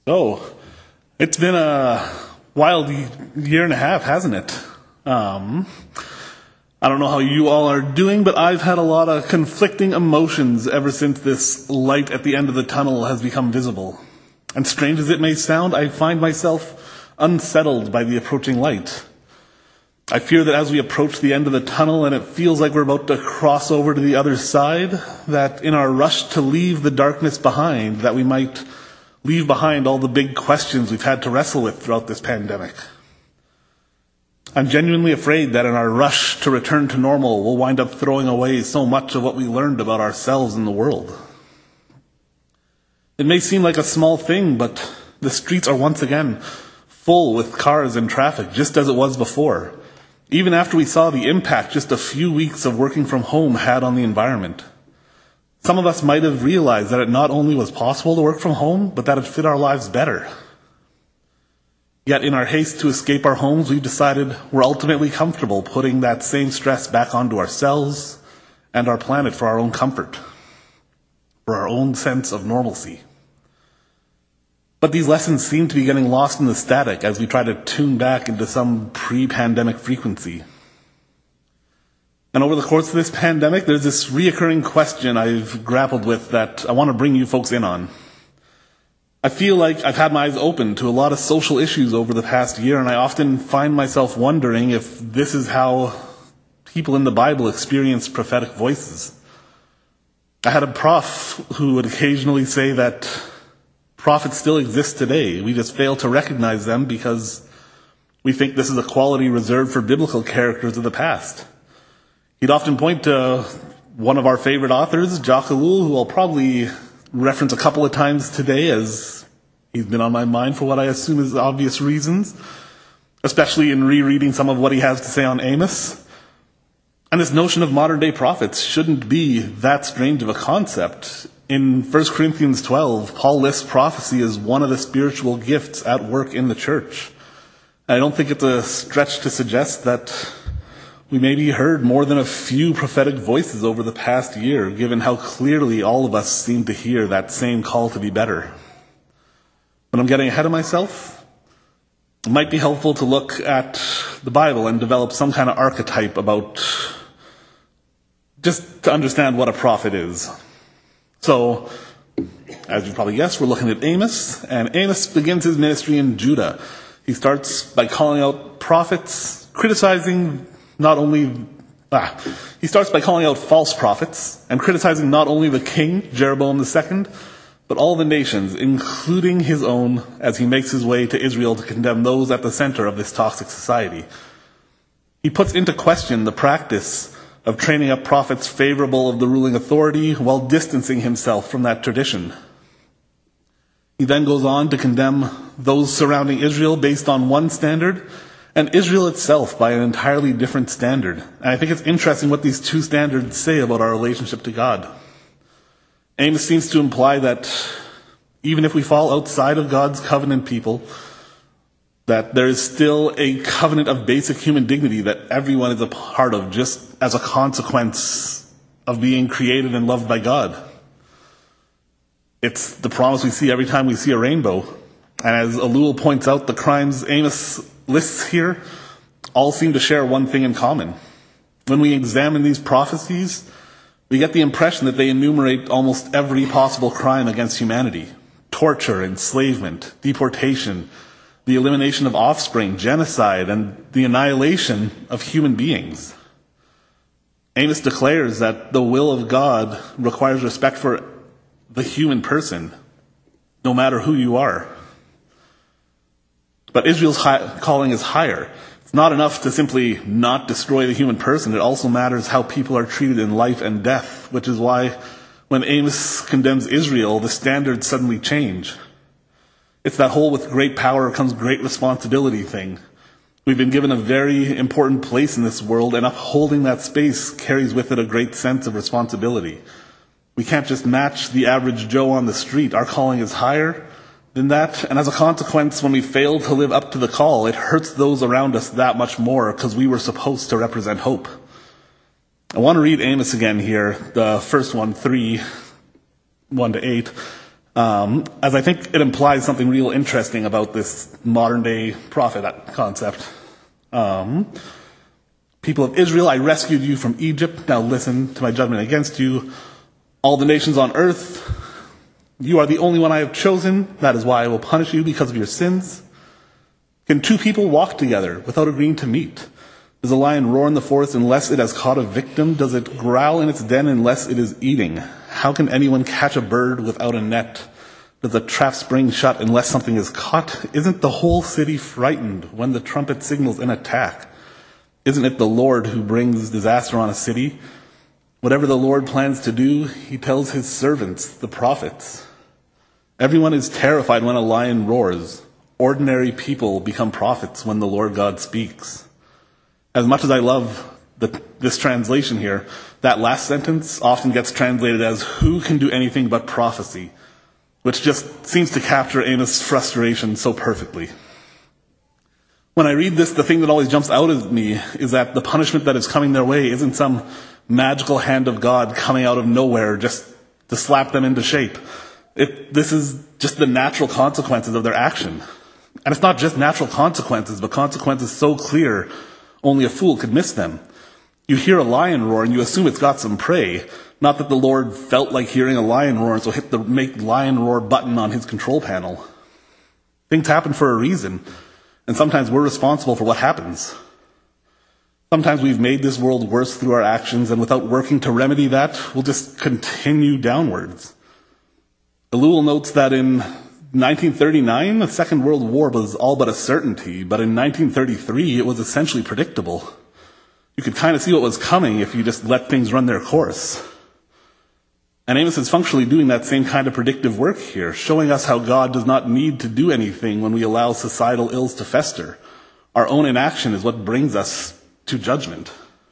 So, it's been a wild year and a half, hasn't it? I don't know how you all are doing, but I've had a lot of conflicting emotions ever since this light at the end of the tunnel has become visible. And strange as it may sound, I find myself unsettled by the approaching light. I fear that as we approach the end of the tunnel and it feels like we're about to cross over to the other side, that in our rush to leave the darkness behind, that we might leave behind all the big questions we've had to wrestle with throughout this pandemic. I'm genuinely afraid that in our rush to return to normal, we'll wind up throwing away so much of what we learned about ourselves and the world. It may seem like a small thing, but the streets are once again full with cars and traffic, just as it was before, even after we saw the impact just a few weeks of working from home had on the environment. Some of us might have realized that it not only was possible to work from home, but that it fit our lives better. Yet in our haste to escape our homes, we've decided we're ultimately comfortable putting that same stress back onto ourselves and our planet for our own comfort, for our own sense of normalcy. But these lessons seem to be getting lost in the static as we try to tune back into some pre-pandemic frequency. And over the course of this pandemic, there's this reoccurring question I've grappled with that I want to bring you folks in on. I feel like I've had my eyes open to a lot of social issues over the past year, and I often find myself wondering if this is how people in the Bible experience prophetic voices. I had a prof who would occasionally say that prophets still exist today. We just fail to recognize them because we think this is a quality reserved for biblical characters of the past. He'd often point to one of our favorite authors, Jacques Ellul, who I'll probably reference a couple of times today as he's been on my mind for what I assume is obvious reasons, especially in rereading some of what he has to say on Amos. And this notion of modern-day prophets shouldn't be that strange of a concept. In 1 Corinthians 12, Paul lists prophecy as one of the spiritual gifts at work in the church. I don't think it's a stretch to suggest that we maybe heard more than a few prophetic voices over the past year, given how clearly all of us seem to hear that same call to be better. But I'm getting ahead of myself. It might be helpful to look at the Bible and develop some kind of archetype about, just to understand what a prophet is. So, as you probably guessed, we're looking at Amos, and Amos begins his ministry in Judah. He starts by calling out prophets, he starts by calling out false prophets and criticizing not only the king, Jeroboam II, but all the nations, including his own, as he makes his way to Israel to condemn those at the center of this toxic society. He puts into question the practice of training up prophets favorable of the ruling authority while distancing himself from that tradition. He then goes on to condemn those surrounding Israel based on one standard, and Israel itself by an entirely different standard. And I think it's interesting what these two standards say about our relationship to God. Amos seems to imply that even if we fall outside of God's covenant people, that there is still a covenant of basic human dignity that everyone is a part of just as a consequence of being created and loved by God. It's the promise we see every time we see a rainbow. And as Ellul points out, the crimes Amos lists here all seem to share one thing in common. When we examine these prophecies, we get the impression that they enumerate almost every possible crime against humanity: torture, enslavement, deportation, the elimination of offspring, genocide, and the annihilation of human beings. Amos declares that the will of God requires respect for the human person, no matter who you are. But Israel's calling is higher. It's not enough to simply not destroy the human person. It also matters how people are treated in life and death, which is why when Amos condemns Israel, the standards suddenly change. It's that whole with great power comes great responsibility thing. We've been given a very important place in this world, and upholding that space carries with it a great sense of responsibility. We can't just match the average Joe on the street. Our calling is higher than that, and as a consequence, when we fail to live up to the call, it hurts those around us that much more because we were supposed to represent hope. I want to read Amos again here, the first one, 3, 1 to 8. as I think it implies something real interesting about this modern-day prophet concept. People of Israel, I rescued you from Egypt. Now listen to my judgment against you. All the nations on earth, you are the only one I have chosen. That is why I will punish you because of your sins. Can two people walk together without agreeing to meet? Does a lion roar in the forest unless it has caught a victim? Does it growl in its den unless it is eating? How can anyone catch a bird without a net? Does a trap spring shut unless something is caught? Isn't the whole city frightened when the trumpet signals an attack? Isn't it the Lord who brings disaster on a city? Whatever the Lord plans to do, he tells his servants, the prophets. Everyone is terrified when a lion roars. Ordinary people become prophets when the Lord God speaks. As much as I love this translation here, that last sentence often gets translated as, who can do anything but prophecy? Which just seems to capture Amos' frustration so perfectly. When I read this, the thing that always jumps out at me is that the punishment that is coming their way isn't some magical hand of God coming out of nowhere just to slap them into shape. This is just the natural consequences of their action. And it's not just natural consequences, but consequences so clear only a fool could miss them. You hear a lion roar and you assume it's got some prey. Not that the Lord felt like hearing a lion roar and so hit the make lion roar button on his control panel. Things happen for a reason. And sometimes we're responsible for what happens. Sometimes we've made this world worse through our actions, and without working to remedy that, we'll just continue downwards. Ellul notes that in 1939, the Second World War was all but a certainty, but in 1933, it was essentially predictable. You could kind of see what was coming if you just let things run their course. And Amos is functionally doing that same kind of predictive work here, showing us how God does not need to do anything when we allow societal ills to fester. Our own inaction is what brings us to judgment.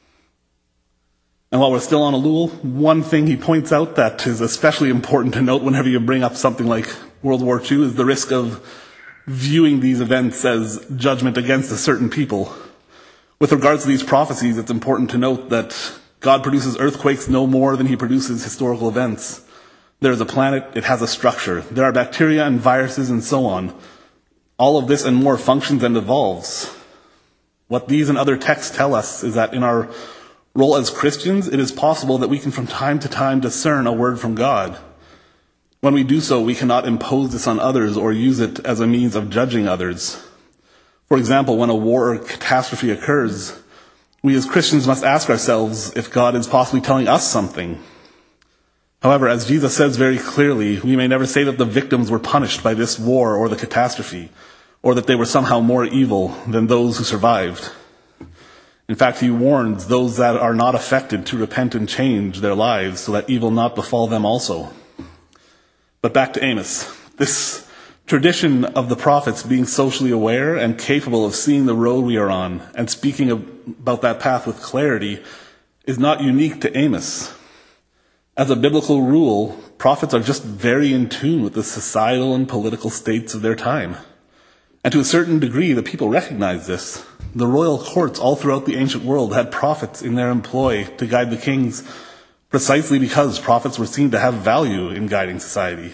And while we're still on Ellul, one thing he points out that is especially important to note whenever you bring up something like World War II is the risk of viewing these events as judgment against a certain people. With regards to these prophecies, it's important to note that God produces earthquakes no more than he produces historical events. There is a planet, it has a structure. There are bacteria and viruses and so on. All of this and more functions and evolves. What these and other texts tell us is that in our role as Christians, it is possible that we can from time to time discern a word from God. When we do so, we cannot impose this on others or use it as a means of judging others. For example, when a war or catastrophe occurs, we as Christians must ask ourselves if God is possibly telling us something. However, as Jesus says very clearly, we may never say that the victims were punished by this war or the catastrophe, or that they were somehow more evil than those who survived. In fact, he warns those that are not affected to repent and change their lives so that evil not befall them also. But back to Amos. This tradition of the prophets being socially aware and capable of seeing the road we are on and speaking about that path with clarity is not unique to Amos. As a biblical rule, prophets are just very in tune with the societal and political states of their time. And to a certain degree, the people recognize this. The royal courts all throughout the ancient world had prophets in their employ to guide the kings, precisely because prophets were seen to have value in guiding society.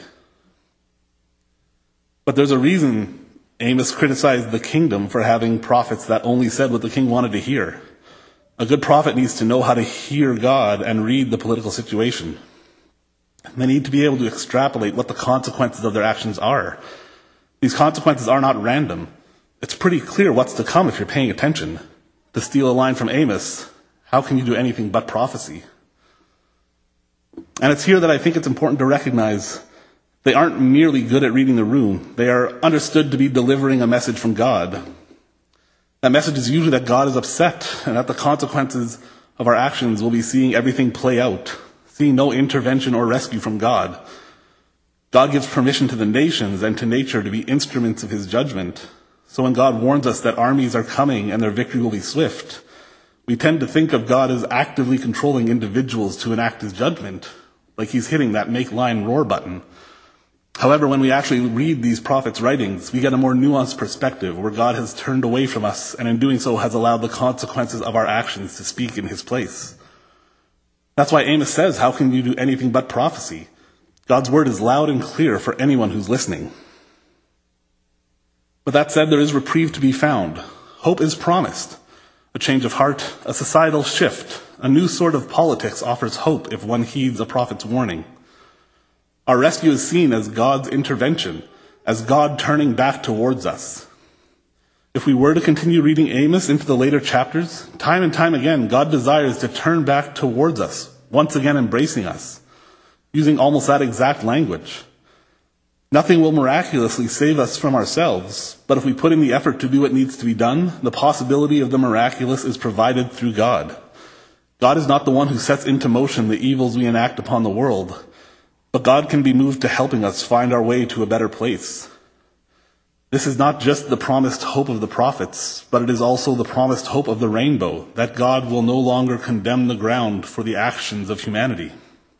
But there's a reason Amos criticized the kingdom for having prophets that only said what the king wanted to hear. A good prophet needs to know how to hear God and read the political situation. They need to be able to extrapolate what the consequences of their actions are. These consequences are not random. It's pretty clear what's to come if you're paying attention. To steal a line from Amos, how can you do anything but prophecy? And it's here that I think it's important to recognize they aren't merely good at reading the room. They are understood to be delivering a message from God. That message is usually that God is upset and that the consequences of our actions will be seeing everything play out, seeing no intervention or rescue from God. God gives permission to the nations and to nature to be instruments of his judgment. So when God warns us that armies are coming and their victory will be swift, we tend to think of God as actively controlling individuals to enact his judgment, like he's hitting that make lion roar button. However, when we actually read these prophets' writings, we get a more nuanced perspective where God has turned away from us and in doing so has allowed the consequences of our actions to speak in his place. That's why Amos says, how can you do anything but prophecy? God's word is loud and clear for anyone who's listening. But that said, there is reprieve to be found. Hope is promised. A change of heart, a societal shift, a new sort of politics offers hope if one heeds a prophet's warning. Our rescue is seen as God's intervention, as God turning back towards us. If we were to continue reading Amos into the later chapters, time and time again, God desires to turn back towards us, once again embracing us, using almost that exact language. Nothing will miraculously save us from ourselves, but if we put in the effort to do what needs to be done, the possibility of the miraculous is provided through God. God is not the one who sets into motion the evils we enact upon the world, but God can be moved to helping us find our way to a better place. This is not just the promised hope of the prophets, but it is also the promised hope of the rainbow, that God will no longer condemn the ground for the actions of humanity.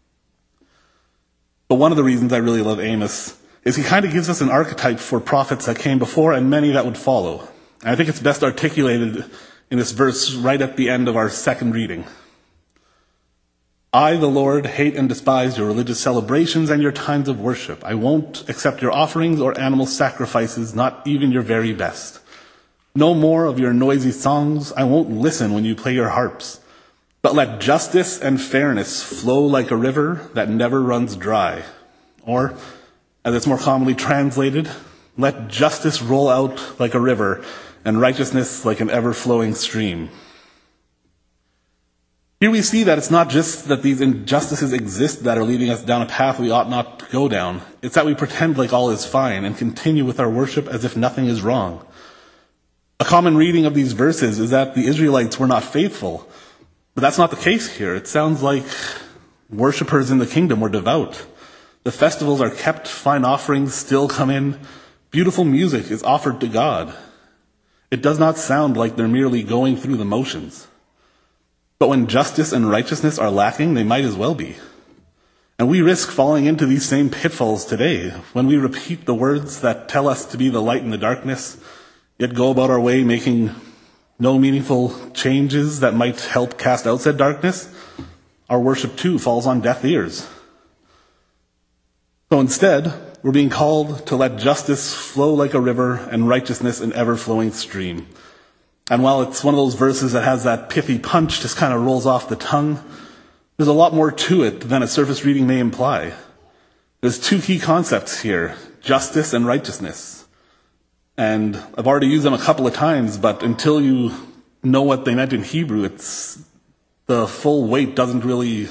But one of the reasons I really love Amos is he kind of gives us an archetype for prophets that came before and many that would follow. And I think it's best articulated in this verse right at the end of our second reading. I, the Lord, hate and despise your religious celebrations and your times of worship. I won't accept your offerings or animal sacrifices, not even your very best. No more of your noisy songs. I won't listen when you play your harps. But let justice and fairness flow like a river that never runs dry. Or, as it's more commonly translated, let justice roll out like a river and righteousness like an ever-flowing stream. Here we see that it's not just that these injustices exist that are leading us down a path we ought not to go down. It's that we pretend like all is fine and continue with our worship as if nothing is wrong. A common reading of these verses is that the Israelites were not faithful, but that's not the case here. It sounds like worshipers in the kingdom were devout. The festivals are kept, fine offerings still come in, beautiful music is offered to God. It does not sound like they're merely going through the motions. But when justice and righteousness are lacking, they might as well be. And we risk falling into these same pitfalls today when we repeat the words that tell us to be the light in the darkness, yet go about our way making no meaningful changes that might help cast out said darkness. Our worship too falls on deaf ears. So instead, we're being called to let justice flow like a river and righteousness an ever-flowing stream. And while it's one of those verses that has that pithy punch, just kind of rolls off the tongue, there's a lot more to it than a surface reading may imply. There's two key concepts here, justice and righteousness. And I've already used them a couple of times, but until you know what they meant in Hebrew, the full weight doesn't really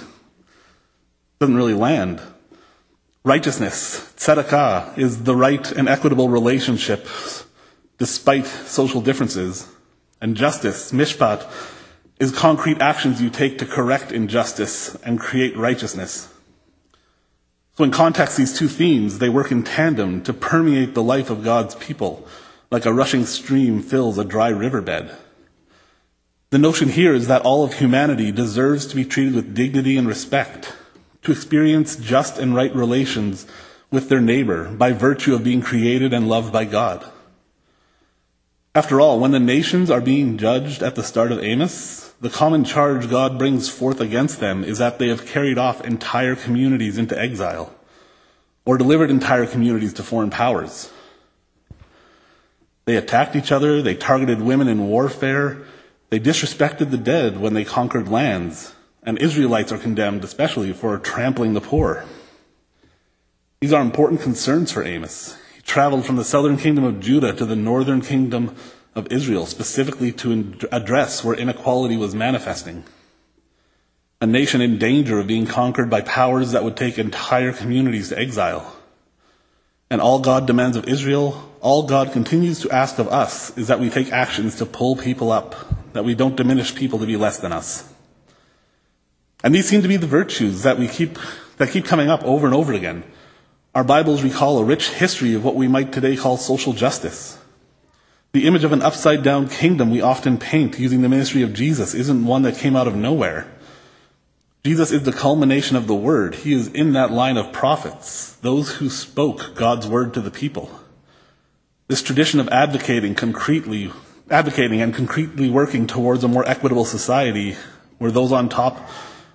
land. Righteousness, tzedakah, is the right and equitable relationship despite social differences. And justice, mishpat, is concrete actions you take to correct injustice and create righteousness. So in context, these two themes, they work in tandem to permeate the life of God's people, like a rushing stream fills a dry riverbed. The notion here is that all of humanity deserves to be treated with dignity and respect, to experience just and right relations with their neighbor by virtue of being created and loved by God. After all, when the nations are being judged at the start of Amos, the common charge God brings forth against them is that they have carried off entire communities into exile, or delivered entire communities to foreign powers. They attacked each other, they targeted women in warfare, they disrespected the dead when they conquered lands, and Israelites are condemned especially for trampling the poor. These are important concerns for Amos. He traveled from the southern kingdom of Judah to the northern kingdom of Israel, specifically to address where inequality was manifesting. A nation in danger of being conquered by powers that would take entire communities to exile. And all God demands of Israel, all God continues to ask of us, is that we take actions to pull people up, that we don't diminish people to be less than us. And these seem to be the virtues that keep coming up over and over again. Our Bibles recall a rich history of what we might today call social justice. The image of an upside-down kingdom we often paint using the ministry of Jesus isn't one that came out of nowhere. Jesus is the culmination of the word. He is in that line of prophets, those who spoke God's word to the people. This tradition of advocating and concretely working towards a more equitable society where those on top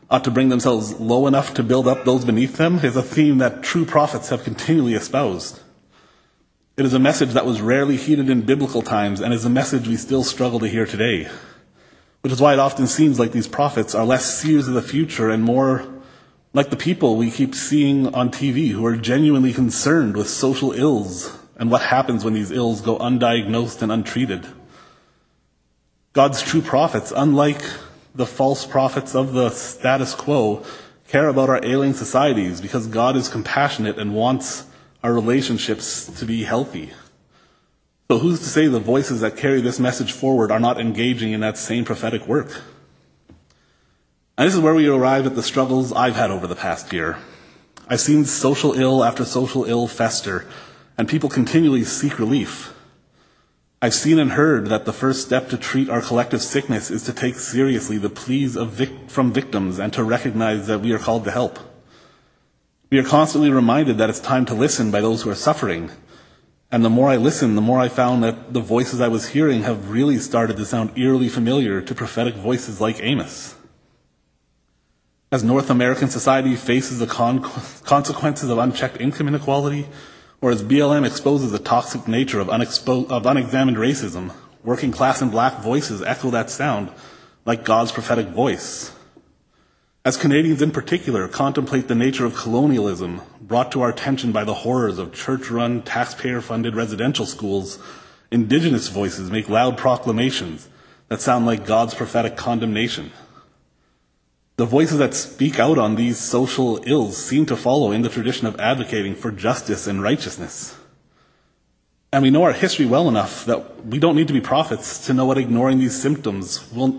ought to bring themselves low enough to build up those beneath them is a theme that true prophets have continually espoused. It is a message that was rarely heeded in biblical times and is a message we still struggle to hear today, which is why it often seems like these prophets are less seers of the future and more like the people we keep seeing on TV who are genuinely concerned with social ills and what happens when these ills go undiagnosed and untreated. God's true prophets, unlike the false prophets of the status quo, care about our ailing societies because God is compassionate and wants our relationships to be healthy. So who's to say the voices that carry this message forward are not engaging in that same prophetic work? And this is where we arrive at the struggles I've had over the past year. I've seen social ill after social ill fester, and people continually seek relief. I've seen and heard that the first step to treat our collective sickness is to take seriously the pleas from victims and to recognize that we are called to help. We are constantly reminded that it's time to listen by those who are suffering. And the more I listened, the more I found that the voices I was hearing have really started to sound eerily familiar to prophetic voices like Amos. As North American society faces the consequences of unchecked income inequality, or as BLM exposes the toxic nature of unexamined racism, working class and black voices echo that sound like God's prophetic voice. As Canadians in particular contemplate the nature of colonialism brought to our attention by the horrors of church-run, taxpayer-funded residential schools, Indigenous voices make loud proclamations that sound like God's prophetic condemnation. The voices that speak out on these social ills seem to follow in the tradition of advocating for justice and righteousness. And we know our history well enough that we don't need to be prophets to know what ignoring these symptoms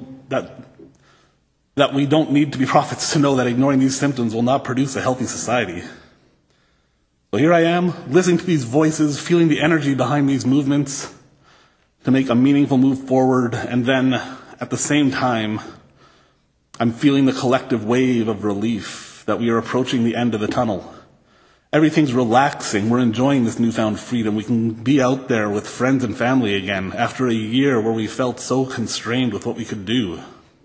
that we don't need to be prophets to know that ignoring these symptoms will not produce a healthy society. So here I am, listening to these voices, feeling the energy behind these movements to make a meaningful move forward, and then at the same time, I'm feeling the collective wave of relief that we are approaching the end of the tunnel. Everything's relaxing. We're enjoying this newfound freedom. We can be out there with friends and family again after a year where we felt so constrained with what we could do.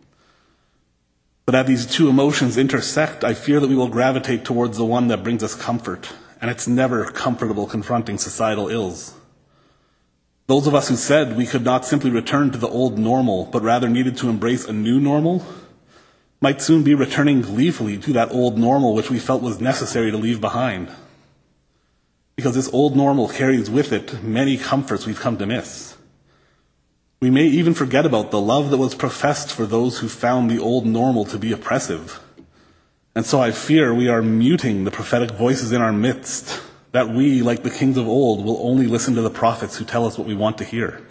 But as these two emotions intersect, I fear that we will gravitate towards the one that brings us comfort, and it's never comfortable confronting societal ills. Those of us who said we could not simply return to the old normal, but rather needed to embrace a new normal, might soon be returning gleefully to that old normal which we felt was necessary to leave behind. Because this old normal carries with it many comforts we've come to miss. We may even forget about the love that was professed for those who found the old normal to be oppressive. And so I fear we are muting the prophetic voices in our midst, that we, like the kings of old, will only listen to the prophets who tell us what we want to hear.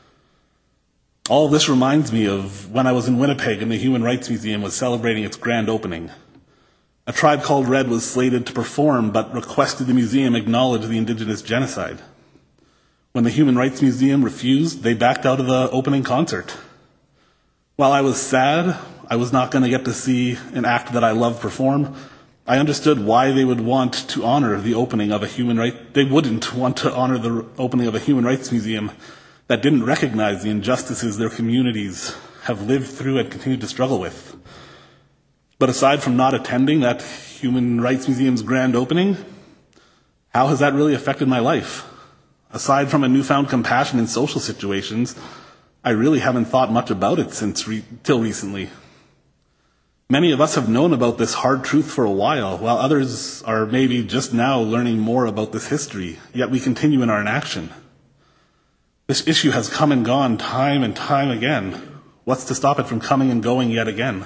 All of this reminds me of when I was in Winnipeg and the Human Rights Museum was celebrating its grand opening. A tribe called Red was slated to perform, but requested the museum acknowledge the Indigenous genocide. When the Human Rights Museum refused, they backed out of the opening concert. While I was sad I was not going to get to see an act that I love perform, I understood why they would want to honor the opening of a human right. They wouldn't want to honor the opening of a human rights museum that didn't recognize the injustices their communities have lived through and continue to struggle with. But aside from not attending that Human Rights Museum's grand opening, how has that really affected my life? Aside from a newfound compassion in social situations, I really haven't thought much about it till recently. Many of us have known about this hard truth for a while others are maybe just now learning more about this history, yet we continue in our inaction. This issue has come and gone time and time again. What's to stop it from coming and going yet again?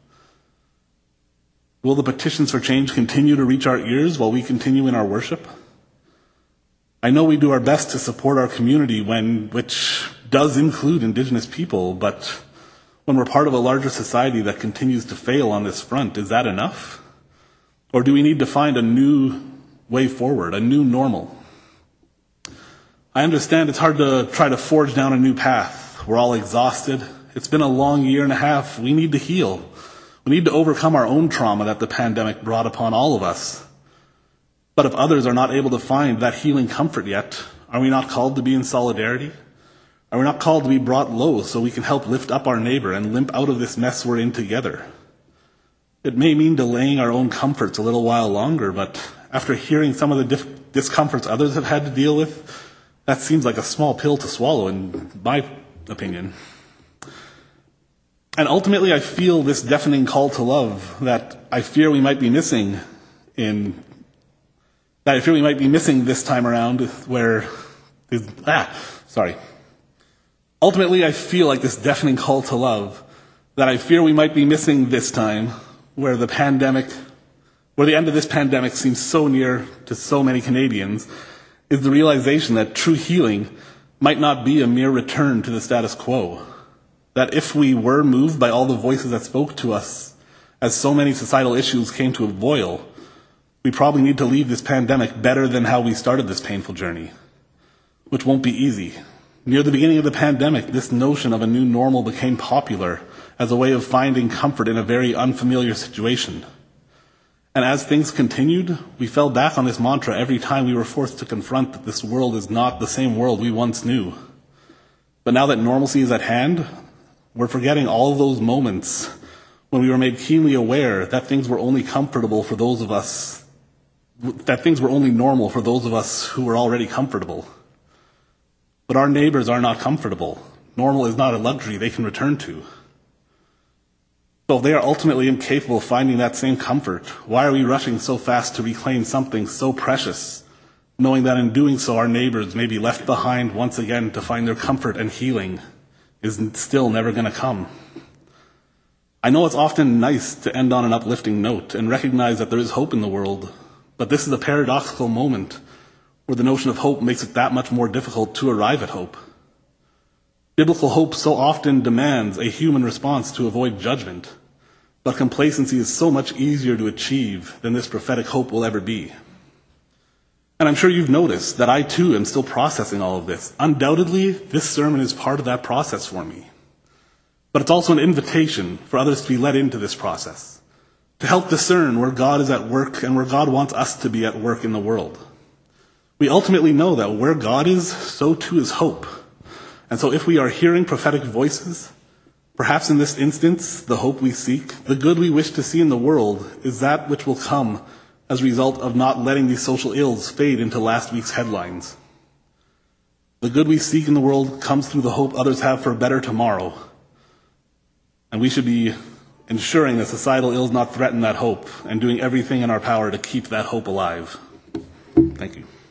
Will the petitions for change continue to reach our ears while we continue in our worship? I know we do our best to support our community which does include Indigenous people, but when we're part of a larger society that continues to fail on this front, is that enough? Or do we need to find a new way forward, a new normal? I understand it's hard to try to forge down a new path. We're all exhausted. It's been a long year and a half. We need to heal. We need to overcome our own trauma that the pandemic brought upon all of us. But if others are not able to find that healing comfort yet, are we not called to be in solidarity? Are we not called to be brought low so we can help lift up our neighbor and limp out of this mess we're in together? It may mean delaying our own comforts a little while longer, but after hearing some of the discomforts others have had to deal with, that seems like a small pill to swallow, in my opinion. And ultimately, I feel this deafening call to love that I fear we might be missing this time around, Ultimately, I feel like this deafening call to love that I fear we might be missing this time, where the end of this pandemic seems so near to so many Canadians, is the realization that true healing might not be a mere return to the status quo. That if we were moved by all the voices that spoke to us as so many societal issues came to a boil, we probably need to leave this pandemic better than how we started this painful journey, which won't be easy. Near the beginning of the pandemic, this notion of a new normal became popular as a way of finding comfort in a very unfamiliar situation. And as things continued, we fell back on this mantra every time we were forced to confront that this world is not the same world we once knew. But now that normalcy is at hand, we're forgetting all of those moments when we were made keenly aware that things were only normal for those of us who were already comfortable. But our neighbors are not comfortable. Normal is not a luxury they can return to. So if they are ultimately incapable of finding that same comfort, why are we rushing so fast to reclaim something so precious, knowing that in doing so our neighbors may be left behind once again to find their comfort and healing is still never going to come? I know it's often nice to end on an uplifting note and recognize that there is hope in the world, but this is a paradoxical moment where the notion of hope makes it that much more difficult to arrive at hope. Biblical hope so often demands a human response to avoid judgment, but complacency is so much easier to achieve than this prophetic hope will ever be. And I'm sure you've noticed that I too am still processing all of this. Undoubtedly, this sermon is part of that process for me. But it's also an invitation for others to be led into this process, to help discern where God is at work and where God wants us to be at work in the world. We ultimately know that where God is, so too is hope. And so if we are hearing prophetic voices, perhaps in this instance, the hope we seek, the good we wish to see in the world, is that which will come as a result of not letting these social ills fade into last week's headlines. The good we seek in the world comes through the hope others have for a better tomorrow. And we should be ensuring that societal ills not threaten that hope and doing everything in our power to keep that hope alive. Thank you.